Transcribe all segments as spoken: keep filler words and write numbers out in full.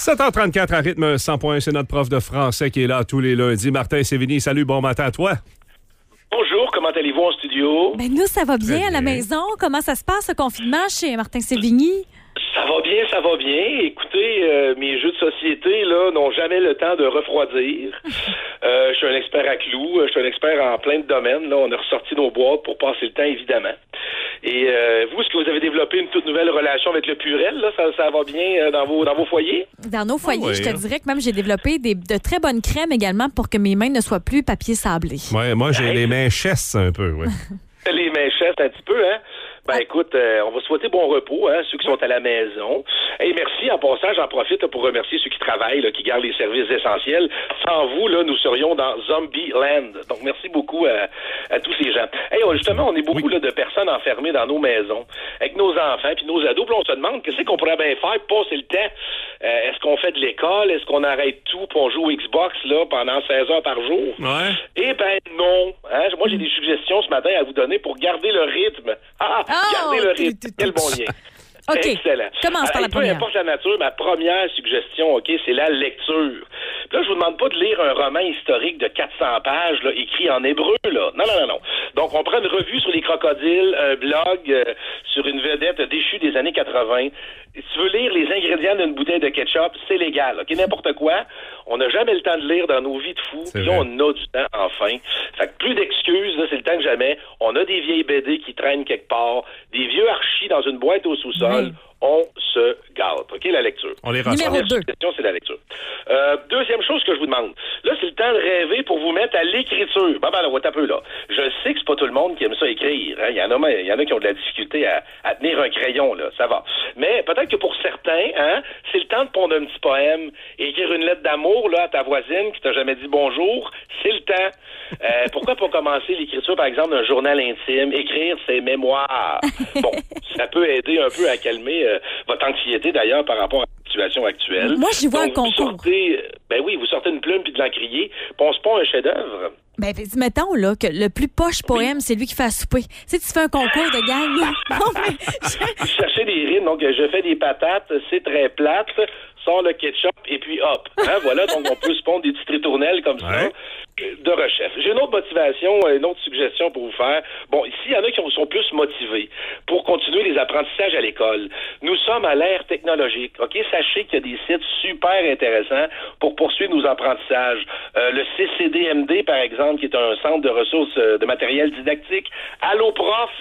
sept heures trente-quatre à rythme cent point un, c'est notre prof de français qui est là tous les lundis. Martin Sévigny, salut, bon matin à toi. Bonjour, comment allez-vous en studio? Ben nous, ça va bien, bien à la maison. Comment ça se passe, le confinement chez Martin Sévigny? Ça va bien, ça va bien. Écoutez, euh, mes jeux de société là n'ont jamais le temps de refroidir. Euh, je suis un expert à clous, je suis un expert en plein de domaines. Là, on a ressorti nos boîtes pour passer le temps, évidemment. Et euh, vous, est-ce que vous avez développé une toute nouvelle relation avec le Purel? Là? Ça, ça va bien euh, dans vos dans vos foyers? Dans nos foyers, oh oui, je te dirais que même j'ai développé des, de très bonnes crèmes également pour que mes mains ne soient plus papier sablé. Ouais, moi, j'ai hey. les mains chesses un peu, oui. Les mains chesses un petit peu, hein? Ben écoute, euh, on va souhaiter bon repos, hein, ceux qui sont à la maison. Et merci, en passant, j'en profite pour remercier ceux qui travaillent, là, qui gardent les services essentiels. Sans vous, là, nous serions dans Zombie Land. Donc merci beaucoup à, à tous ces gens. Hey, justement, on est beaucoup oui. là, de personnes enfermées dans nos maisons, avec nos enfants puis nos ados. Puis on se demande qu'est-ce qu'on pourrait bien faire pour passer le temps. Euh, est-ce qu'on fait de l'école? Est-ce qu'on arrête tout puis on joue au Xbox là pendant seize heures par jour? Ouais. Eh ben non. Hein? Moi, j'ai des suggestions ce matin à vous donner pour garder le rythme. Ah! Gardez le rythme. Quel bon lien. OK. Excellent. Commence par la première. Peu importe la nature, ma première suggestion, OK, c'est la lecture. Puis là, je vous demande pas de lire un roman historique de quatre cents pages, là, écrit en hébreu, là. Non, non, non, non. Donc, on prend une revue sur les crocodiles, un blog euh, sur une vedette déchue des années quatre-vingt. Si tu veux lire les ingrédients d'une bouteille de ketchup, c'est légal, OK? N'importe quoi. On n'a jamais le temps de lire dans nos vies de fous. Puis là, on a du temps, enfin. Fait que plus d'excuses, là, c'est le temps que jamais. On a des vieilles B D qui traînent quelque part, des vieux archis dans une boîte au sous-sol. Oui. On se gâte. OK, la lecture. On les Numéro La deux. question, c'est la lecture. Euh, deuxième chose que je vous demande. Là, c'est le temps de rêver pour vous mettre à l'écriture. Ben, ben, là, ouais, un peu, là. Je sais que c'est pas tout le monde qui aime ça écrire. Hein. Il y en a, il y en a qui ont de la difficulté à, à tenir un crayon, là. Ça va. Mais peut-être que pour certains, hein, c'est le temps de pondre un petit poème, écrire une lettre d'amour, là, à ta voisine qui t'a jamais dit bonjour. C'est le temps. Euh, pourquoi pas commencer l'écriture, par exemple, d'un journal intime, écrire ses mémoires? Bon, ça peut aider un peu à calmer euh, votre anxiété, d'ailleurs, par rapport à la situation actuelle. Moi, j'y vois Donc, un concours. Vous sortez, ben oui, vous sortez une plume puis de l'encrier, pense pas un chef-d'œuvre. Ben, mettons, là, que le plus poche poème, oui. c'est lui qui fait à souper. Tu sais, tu fais un concours de gang, là. Non, mais... Vous cherchez des rimes, donc je fais des patates, c'est très plate, sort le ketchup, et puis hop. Hein, voilà, donc on peut se pondre des petites ritournelles comme ça, ouais. de rechef. J'ai une autre motivation, une autre suggestion pour vous faire. Bon, ici, il y en a qui sont plus motivés pour continuer les apprentissages à l'école. Nous sommes à l'ère technologique, OK? Sachez qu'il y a des sites super intéressants pour poursuivre nos apprentissages. Euh, le C C D M D, par exemple, qui est un centre de ressources euh, de matériel didactique. Allo Prof!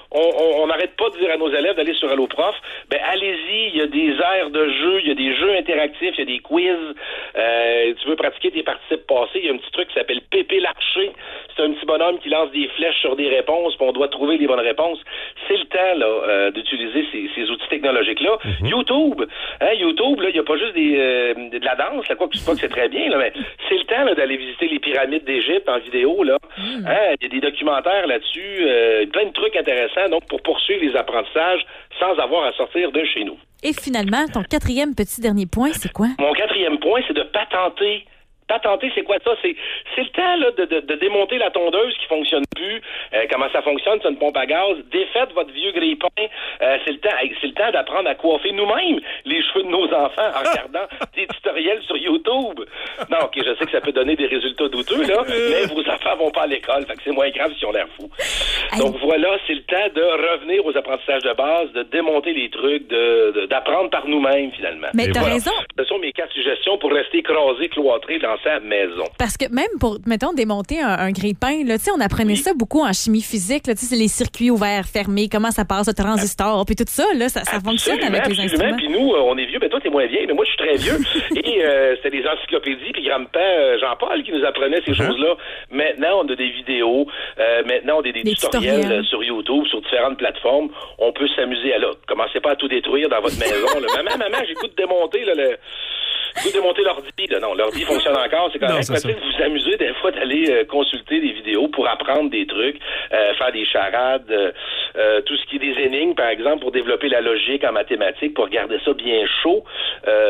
On n'arrête pas de dire à nos élèves d'aller sur Allo Prof. Ben, allez-y, il y a des aires de jeu, il y a des jeux interactifs, il y a des quiz. Euh, tu veux pratiquer tes participes passés, il y a un petit truc qui s'appelle Pépé l'archer. C'est un petit bonhomme qui lance des flèches sur des réponses, puis on doit trouver les bonnes réponses. C'est le temps, là, euh, d'utiliser ces, ces outils technologiques-là. Mm-hmm. YouTube, hein, YouTube, là, il n'y a pas juste des, euh, de la danse, là, quoi que je sais pas que c'est très bien, là, mais c'est le temps, là, d'aller visiter les pyramides d'Égypte en vidéo, là. Mm. Hein, il y a des documentaires là-dessus, euh, plein de trucs intéressants. Donc, pour poursuivre les apprentissages sans avoir à sortir de chez nous. Et finalement, ton quatrième petit dernier point, c'est quoi? Mon quatrième point, c'est de patenter. Patenter, c'est quoi ça? C'est, c'est le temps là, de, de, de démonter la tondeuse qui fonctionne plus. Euh, comment ça fonctionne? C'est une pompe à gaz. Défaites votre vieux grille-pain. Euh, c'est le temps, c'est le temps d'apprendre à coiffer nous-mêmes les cheveux de nos enfants en regardant des tutoriels sur YouTube. Non, ok, je sais que ça peut donner des résultats douteux, là, mais vos enfants vont pas à l'école, fait que c'est moins grave si on l'air fou. Donc voilà, c'est le temps de revenir aux apprentissages de base, de démonter les trucs, de, de d'apprendre par nous-mêmes, finalement. Mais t'as voilà. raison. Ce sont mes quatre suggestions pour rester écrasé, cloîtré dans sa maison. Parce que même pour, mettons, démonter un, un grille-pain, là, tu sais, on apprenait oui. ça beaucoup en chimie physique, là, tu sais, c'est les circuits ouverts, fermés, comment ça passe, le transistor, puis tout ça, là, ça, ça fonctionne avec les instruments. Puis nous, on est vieux, mais toi, t'es moins vieille, mais moi, je suis très vieux. Et euh, c'était des encyclopédies, puis grand-père euh, Jean-Paul qui nous apprenait ces uh-huh. choses-là. Maintenant, on a des vidéos, euh, maintenant, on a des, des, des tutoriels, tutoriels sur YouTube, sur différentes plateformes. On peut s'amuser à là. Commencez pas à tout détruire dans votre maison. Là. Maman, maman, j'écoute démonter là, le... Vous démonter l'ordi, là. Non, l'ordi fonctionne encore, c'est correct. Mais vous amusez des fois d'aller euh, consulter des vidéos pour apprendre des trucs, euh, faire des charades, euh, euh, tout ce qui est des énigmes, par exemple, pour développer la logique en mathématiques, pour garder ça bien chaud. Euh,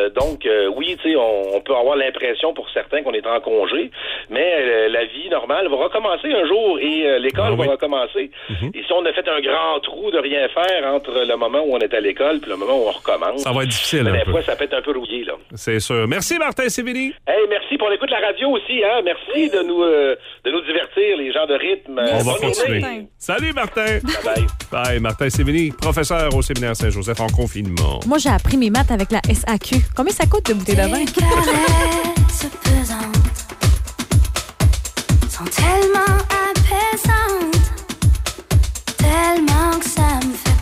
Euh, donc, euh, oui, tu sais, on, on peut avoir l'impression pour certains qu'on est en congé, mais euh, la vie normale va recommencer un jour et euh, l'école ah, oui. va recommencer. Mm-hmm. Et si on a fait un grand trou de rien faire entre le moment où on est à l'école puis le moment où on recommence, ça va être difficile. Ben, un des peu. fois, ça peut être un peu rouillé, là. C'est sûr. Merci, Martin Sévigny. Hey, merci pour l'écoute de la radio aussi, hein. Merci de nous, euh, de nous divertir, les gens de rythme. On va Bonne continuer. journée. Salut, Martin. Bye bye. Bye, Martin Sévigny, professeur au séminaire Saint-Joseph en confinement. Moi, j'ai appris mes maths avec la S A Q. Combien ça coûte de bouteille de vin? Tes caresses pesantes sont tellement